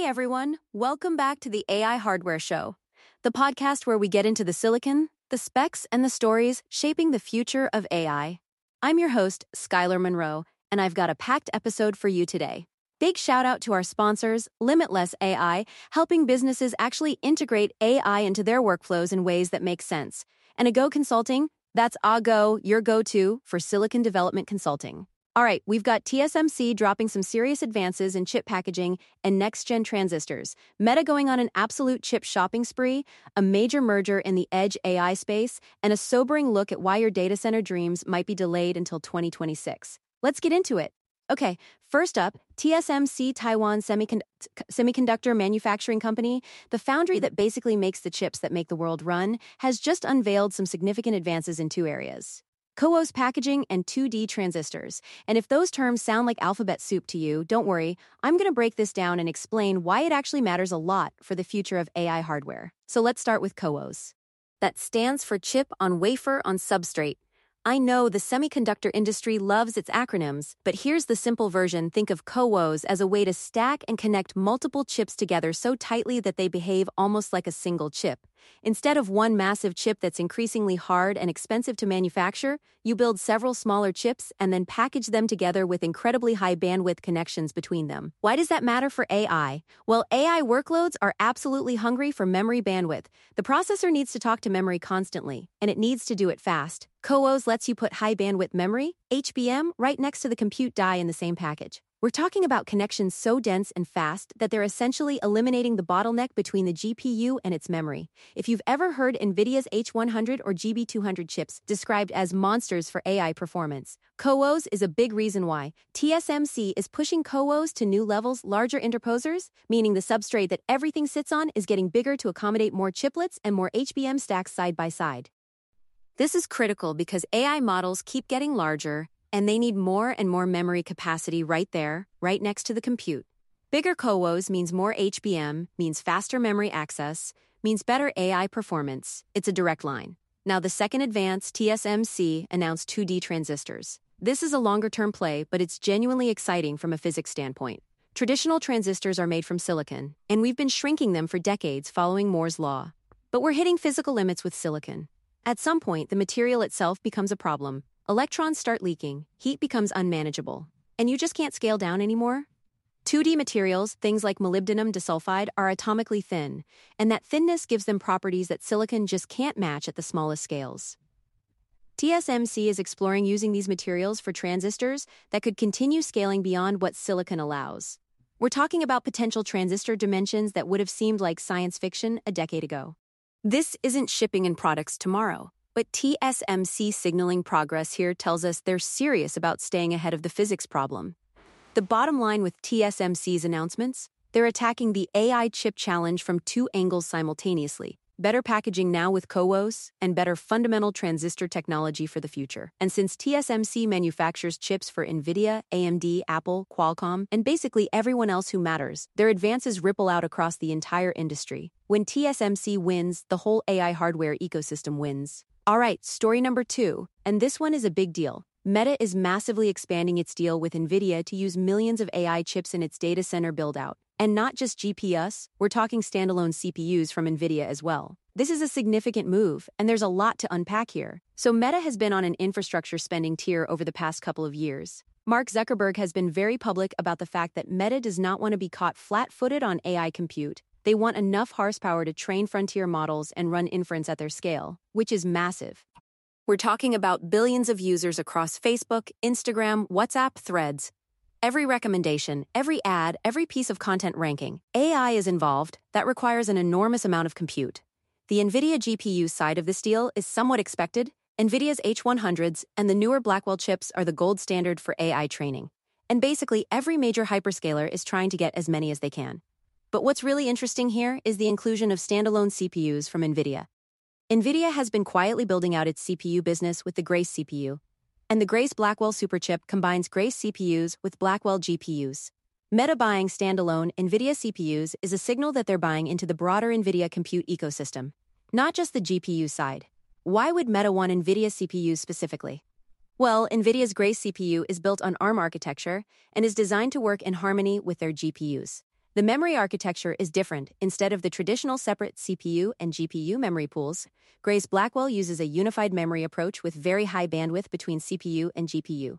Hey everyone, welcome back to the AI Hardware Show, the podcast where we get into the silicon, the specs, and the stories shaping the future of AI. I'm your host, Skylar Monroe, and I've got a packed episode for you today. Big shout out to our sponsors, Limitless AI, helping businesses actually integrate AI into their workflows in ways that make sense. And Ago Consulting, that's Ago, your go-to for silicon development consulting. All right, we've got TSMC dropping some serious advances in chip packaging and next-gen transistors, Meta going on an absolute chip shopping spree, a major merger in the edge AI space, and a sobering look at why your data center dreams might be delayed until 2026. Let's get into it. Okay, first up, TSMC, Taiwan Semiconductor Manufacturing Company, the foundry that basically makes the chips that make the world run, has just unveiled some significant advances in two areas: CoWoS packaging and 2D transistors. And if those terms sound like alphabet soup to you, don't worry, I'm going to break this down and explain why it actually matters a lot for the future of AI hardware. So let's start with CoWoS. That stands for chip on wafer on substrate. I know the semiconductor industry loves its acronyms, but here's the simple version. Think of CoWoS as a way to stack and connect multiple chips together so tightly that they behave almost like a single chip. Instead of one massive chip that's increasingly hard and expensive to manufacture, you build several smaller chips and then package them together with incredibly high bandwidth connections between them. Why does that matter for AI? Well, AI workloads are absolutely hungry for memory bandwidth. The processor needs to talk to memory constantly, and it needs to do it fast. CoWoS lets you put high bandwidth memory, HBM, right next to the compute die in the same package. We're talking about connections so dense and fast that they're essentially eliminating the bottleneck between the GPU and its memory. If you've ever heard NVIDIA's H100 or GB200 chips described as monsters for AI performance, CoWoS is a big reason why. TSMC is pushing CoWoS to new levels, larger interposers, meaning the substrate that everything sits on is getting bigger to accommodate more chiplets and more HBM stacks side by side. This is critical because AI models keep getting larger, and they need more and more memory capacity right there, right next to the compute. Bigger CoWoS means more HBM, means faster memory access, means better AI performance. It's a direct line. Now, the second advance, TSMC announced 2D transistors. This is a longer-term play, but it's genuinely exciting from a physics standpoint. Traditional transistors are made from silicon, and we've been shrinking them for decades following Moore's law. But we're hitting physical limits with silicon. At some point, the material itself becomes a problem. Electrons start leaking, heat becomes unmanageable, and you just can't scale down anymore. 2D materials, things like molybdenum disulfide, are atomically thin, and that thinness gives them properties that silicon just can't match at the smallest scales. TSMC is exploring using these materials for transistors that could continue scaling beyond what silicon allows. We're talking about potential transistor dimensions that would have seemed like science fiction a decade ago. This isn't shipping in products tomorrow. But TSMC signaling progress here tells us they're serious about staying ahead of the physics problem. The bottom line with TSMC's announcements, they're attacking the AI chip challenge from two angles simultaneously: better packaging now with CoWoS, and better fundamental transistor technology for the future. And since TSMC manufactures chips for NVIDIA, AMD, Apple, Qualcomm, and basically everyone else who matters, their advances ripple out across the entire industry. When TSMC wins, the whole AI hardware ecosystem wins. All right, story number 2, and this one is a big deal. Meta is massively expanding its deal with NVIDIA to use millions of AI chips in its data center build-out. And not just GPUs, we're talking standalone CPUs from NVIDIA as well. This is a significant move, and there's a lot to unpack here. So Meta has been on an infrastructure spending tier over the past couple of years. Mark Zuckerberg has been very public about the fact that Meta does not want to be caught flat-footed on AI compute. They want enough horsepower to train frontier models and run inference at their scale, which is massive. We're talking about billions of users across Facebook, Instagram, WhatsApp, Threads. Every recommendation, every ad, every piece of content ranking. AI is involved. That requires an enormous amount of compute. The NVIDIA GPU side of this deal is somewhat expected. NVIDIA's H100s and the newer Blackwell chips are the gold standard for AI training. And basically every major hyperscaler is trying to get as many as they can. But what's really interesting here is the inclusion of standalone CPUs from NVIDIA. NVIDIA has been quietly building out its CPU business with the Grace CPU, and the Grace Blackwell Superchip combines Grace CPUs with Blackwell GPUs. Meta buying standalone NVIDIA CPUs is a signal that they're buying into the broader NVIDIA compute ecosystem, not just the GPU side. Why would Meta want NVIDIA CPUs specifically? Well, NVIDIA's Grace CPU is built on ARM architecture and is designed to work in harmony with their GPUs. The memory architecture is different. Instead of the traditional separate CPU and GPU memory pools, Grace Blackwell uses a unified memory approach with very high bandwidth between CPU and GPU.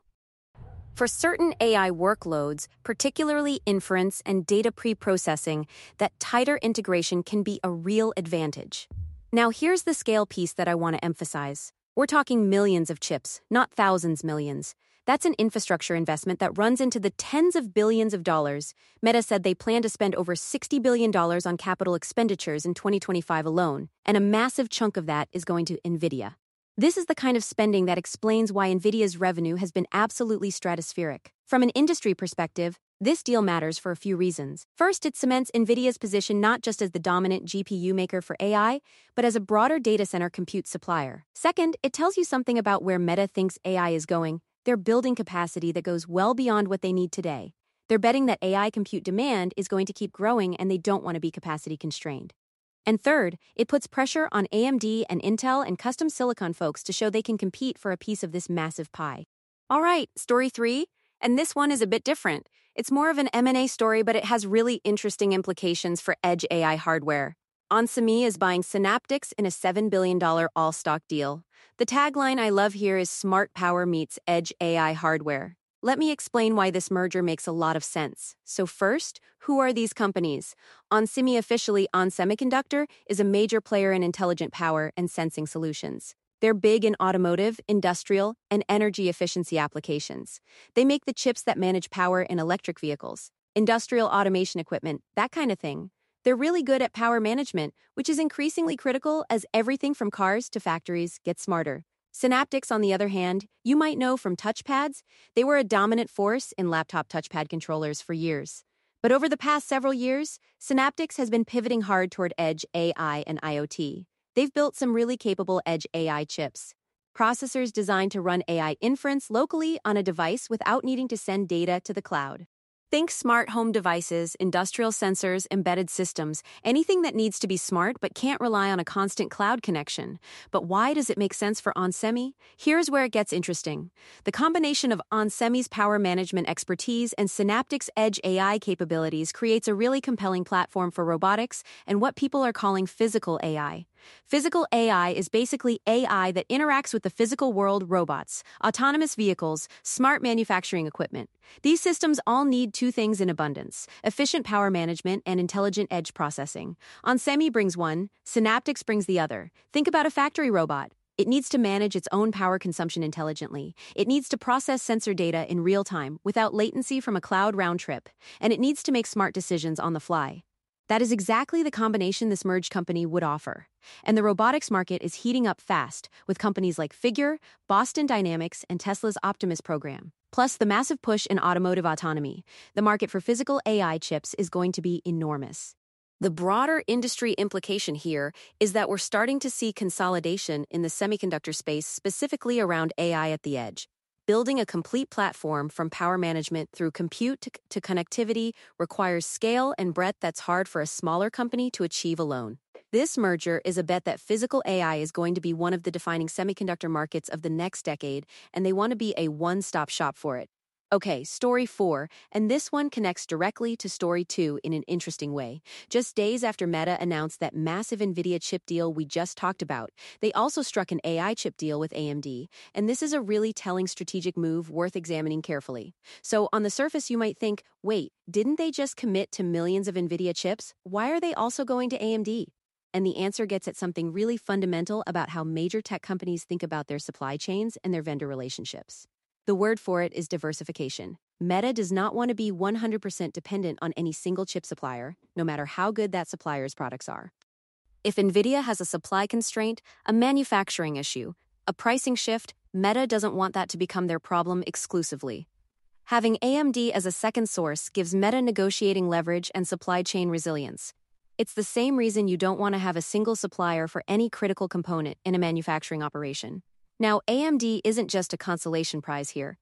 For certain AI workloads, particularly inference and data pre-processing, that tighter integration can be a real advantage. Now here's the scale piece that I want to emphasize. We're talking millions of chips, not thousands, millions. That's an infrastructure investment that runs into the tens of billions of dollars. Meta said they plan to spend over $60 billion on capital expenditures in 2025 alone, and a massive chunk of that is going to NVIDIA. This is the kind of spending that explains why NVIDIA's revenue has been absolutely stratospheric. From an industry perspective, this deal matters for a few reasons. First, it cements NVIDIA's position not just as the dominant GPU maker for AI, but as a broader data center compute supplier. Second, it tells you something about where Meta thinks AI is going. They're building capacity that goes well beyond what they need today. They're betting that AI compute demand is going to keep growing and they don't want to be capacity constrained. And third, it puts pressure on AMD and Intel and custom silicon folks to show they can compete for a piece of this massive pie. All right, story 3, and this one is a bit different. It's more of an M&A story, but it has really interesting implications for edge AI hardware. onsemi is buying Synaptics in a $7 billion all-stock deal. The tagline I love here is Smart Power meets Edge AI hardware. Let me explain why this merger makes a lot of sense. So first, who are these companies? onsemi, officially ON Semiconductor, is a major player in intelligent power and sensing solutions. They're big in automotive, industrial, and energy efficiency applications. They make the chips that manage power in electric vehicles, industrial automation equipment, that kind of thing. They're really good at power management, which is increasingly critical as everything from cars to factories gets smarter. Synaptics, on the other hand, you might know from touchpads. They were a dominant force in laptop touchpad controllers for years. But over the past several years, Synaptics has been pivoting hard toward edge AI and IoT. They've built some really capable edge AI chips. Processors designed to run AI inference locally on a device without needing to send data to the cloud. Think smart home devices, industrial sensors, embedded systems, anything that needs to be smart but can't rely on a constant cloud connection. But why does it make sense for onsemi? Here's where it gets interesting. The combination of onsemi's power management expertise and Synaptics' edge AI capabilities creates a really compelling platform for robotics and what people are calling physical AI. Physical AI is basically AI that interacts with the physical world: robots, autonomous vehicles, smart manufacturing equipment. These systems all need two things in abundance: efficient power management and intelligent edge processing. onsemi brings one, Synaptics brings the other. Think about a factory robot. It needs to manage its own power consumption intelligently. It needs to process sensor data in real time without latency from a cloud round trip. And it needs to make smart decisions on the fly. That is exactly the combination this merged company would offer. And the robotics market is heating up fast, with companies like Figure, Boston Dynamics, and Tesla's Optimus program. Plus the massive push in automotive autonomy. The market for physical AI chips is going to be enormous. The broader industry implication here is that we're starting to see consolidation in the semiconductor space, specifically around AI at the edge. Building a complete platform from power management through compute to connectivity requires scale and breadth that's hard for a smaller company to achieve alone. This merger is a bet that physical AI is going to be one of the defining semiconductor markets of the next decade, and they want to be a one-stop shop for it. Okay, story 4, and this one connects directly to story 2 in an interesting way. Just days after Meta announced that massive NVIDIA chip deal we just talked about, they also struck an AI chip deal with AMD, and this is a really telling strategic move worth examining carefully. So on the surface you might think, wait, didn't they just commit to millions of NVIDIA chips? Why are they also going to AMD? And the answer gets at something really fundamental about how major tech companies think about their supply chains and their vendor relationships. The word for it is diversification. Meta does not want to be 100% dependent on any single chip supplier, no matter how good that supplier's products are. If NVIDIA has a supply constraint, a manufacturing issue, a pricing shift, Meta doesn't want that to become their problem exclusively. Having AMD as a second source gives Meta negotiating leverage and supply chain resilience. It's the same reason you don't want to have a single supplier for any critical component in a manufacturing operation. Now, AMD isn't just a consolation prize here.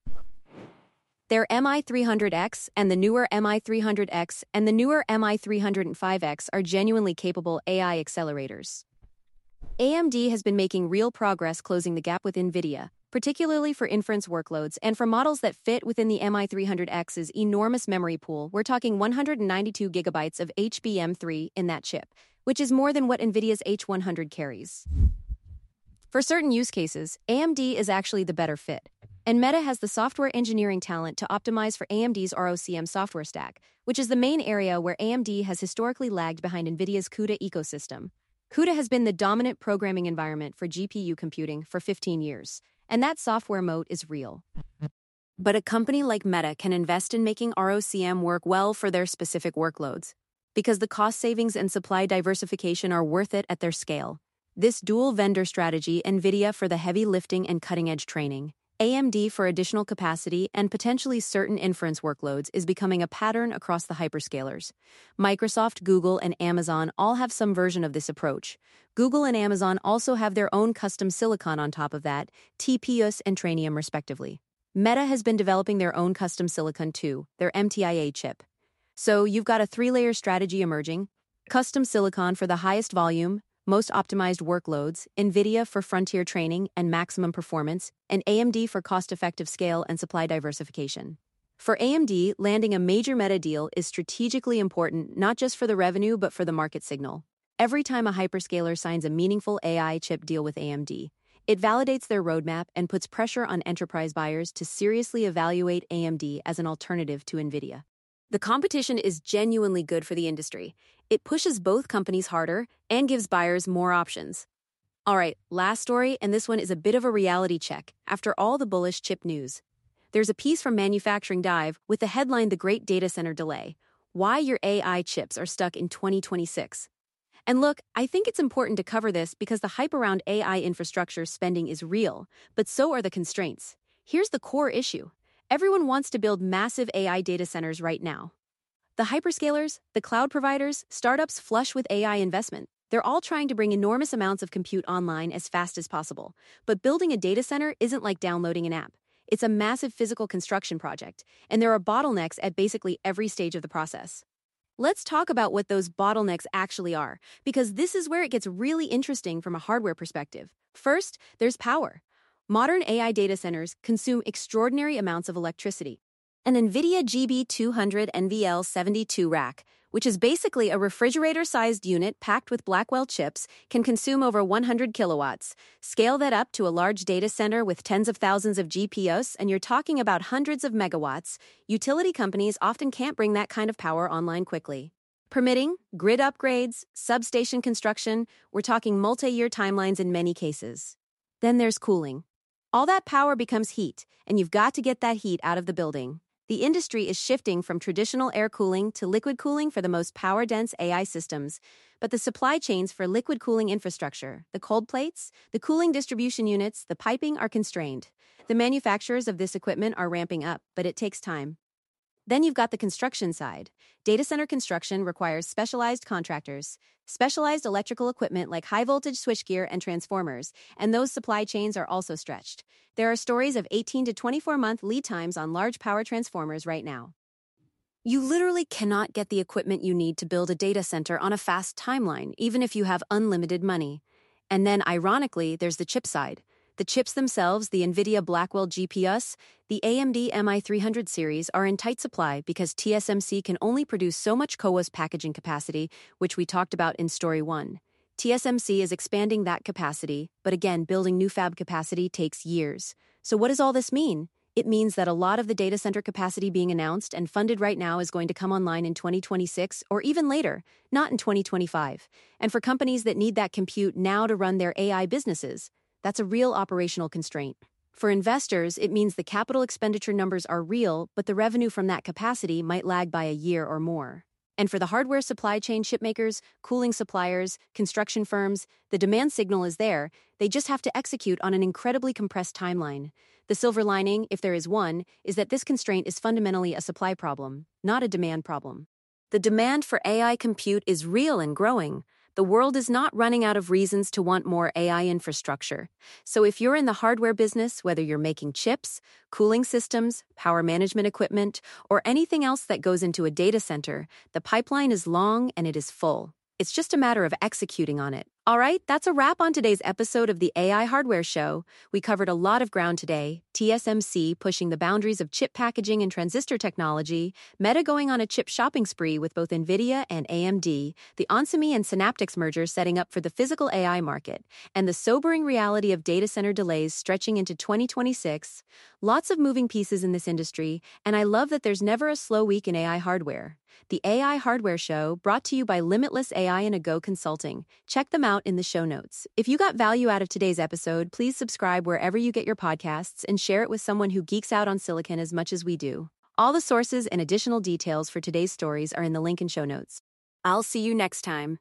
Their MI300X and the newer MI300X and the newer MI305X are genuinely capable AI accelerators. AMD has been making real progress closing the gap with NVIDIA. particularly for inference workloads and for models that fit within the MI300X's enormous memory pool. We're talking 192 gigabytes of HBM3 in that chip, which is more than what NVIDIA's H100 carries. For certain use cases, AMD is actually the better fit. And Meta has the software engineering talent to optimize for AMD's ROCm software stack, which is the main area where AMD has historically lagged behind NVIDIA's CUDA ecosystem. CUDA has been the dominant programming environment for GPU computing for 15 years, and that software moat is real. But a company like Meta can invest in making ROCm work well for their specific workloads, because the cost savings and supply diversification are worth it at their scale. This dual vendor strategy, NVIDIA for the heavy lifting and cutting-edge training, AMD for additional capacity and potentially certain inference workloads, is becoming a pattern across the hyperscalers. Microsoft, Google, and Amazon all have some version of this approach. Google and Amazon also have their own custom silicon on top of that, TPUs and Trainium respectively. Meta has been developing their own custom silicon too, their MTIA chip. So you've got a three-layer strategy emerging: custom silicon for the highest volume, most optimized workloads, NVIDIA for frontier training and maximum performance, and AMD for cost-effective scale and supply diversification. For AMD, landing a major Meta deal is strategically important not just for the revenue but for the market signal. Every time a hyperscaler signs a meaningful AI chip deal with AMD, it validates their roadmap and puts pressure on enterprise buyers to seriously evaluate AMD as an alternative to NVIDIA. The competition is genuinely good for the industry. It pushes both companies harder and gives buyers more options. All right, last story, and this one is a bit of a reality check after all the bullish chip news. There's a piece from Manufacturing Dive with the headline "The Great Data Center Delay: Why Your AI Chips Are Stuck in 2026." And look, I think it's important to cover this because the hype around AI infrastructure spending is real, but so are the constraints. Here's the core issue. Everyone wants to build massive AI data centers right now. The hyperscalers, the cloud providers, startups flush with AI investment. They're all trying to bring enormous amounts of compute online as fast as possible. But building a data center isn't like downloading an app. It's a massive physical construction project, and there are bottlenecks at basically every stage of the process. Let's talk about what those bottlenecks actually are, because this is where it gets really interesting from a hardware perspective. First, there's power. Modern AI data centers consume extraordinary amounts of electricity. An NVIDIA GB200 NVL72 rack, which is basically a refrigerator-sized unit packed with Blackwell chips, can consume over 100 kilowatts. Scale that up to a large data center with tens of thousands of GPUs, and you're talking about hundreds of megawatts. Utility companies often can't bring that kind of power online quickly. Permitting, grid upgrades, substation construction, we're talking multi-year timelines in many cases. Then there's cooling. All that power becomes heat, and you've got to get that heat out of the building. The industry is shifting from traditional air cooling to liquid cooling for the most power-dense AI systems, but the supply chains for liquid cooling infrastructure, the cold plates, the cooling distribution units, the piping are constrained. The manufacturers of this equipment are ramping up, but it takes time. Then you've got the construction side. Data center construction requires specialized contractors, specialized electrical equipment like high-voltage switchgear and transformers, and those supply chains are also stretched. There are stories of 18 to 24-month lead times on large power transformers right now. You literally cannot get the equipment you need to build a data center on a fast timeline, even if you have unlimited money. And then, ironically, there's the chip side. The chips themselves, the NVIDIA Blackwell GPUs, the AMD MI300 series, are in tight supply because TSMC can only produce so much CoWoS packaging capacity, which we talked about in Story 1. TSMC is expanding that capacity, but again, building new fab capacity takes years. So what does all this mean? It means that a lot of the data center capacity being announced and funded right now is going to come online in 2026 or even later, not in 2025. And for companies that need that compute now to run their AI businesses, that's a real operational constraint. For investors, it means the capital expenditure numbers are real, but the revenue from that capacity might lag by a year or more. And for the hardware supply chain chipmakers, cooling suppliers, construction firms, the demand signal is there. They just have to execute on an incredibly compressed timeline. The silver lining, if there is one, is that this constraint is fundamentally a supply problem, not a demand problem. The demand for AI compute is real and growing. The world is not running out of reasons to want more AI infrastructure. So if you're in the hardware business, whether you're making chips, cooling systems, power management equipment, or anything else that goes into a data center, the pipeline is long and it is full. It's just a matter of executing on it. All right, that's a wrap on today's episode of the AI Hardware Show. We covered a lot of ground today. TSMC pushing the boundaries of chip packaging and transistor technology, Meta going on a chip shopping spree with both NVIDIA and AMD, the Onsemi and Synaptics merger setting up for the physical AI market, and the sobering reality of data center delays stretching into 2026. Lots of moving pieces in this industry, and I love that there's never a slow week in AI hardware. The AI Hardware Show, brought to you by Limitless AI and Ago Consulting. Check them out in the show notes. If you got value out of today's episode, please subscribe wherever you get your podcasts and share it with someone who geeks out on silicon as much as we do. All the sources and additional details for today's stories are in the link in show notes. I'll see you next time.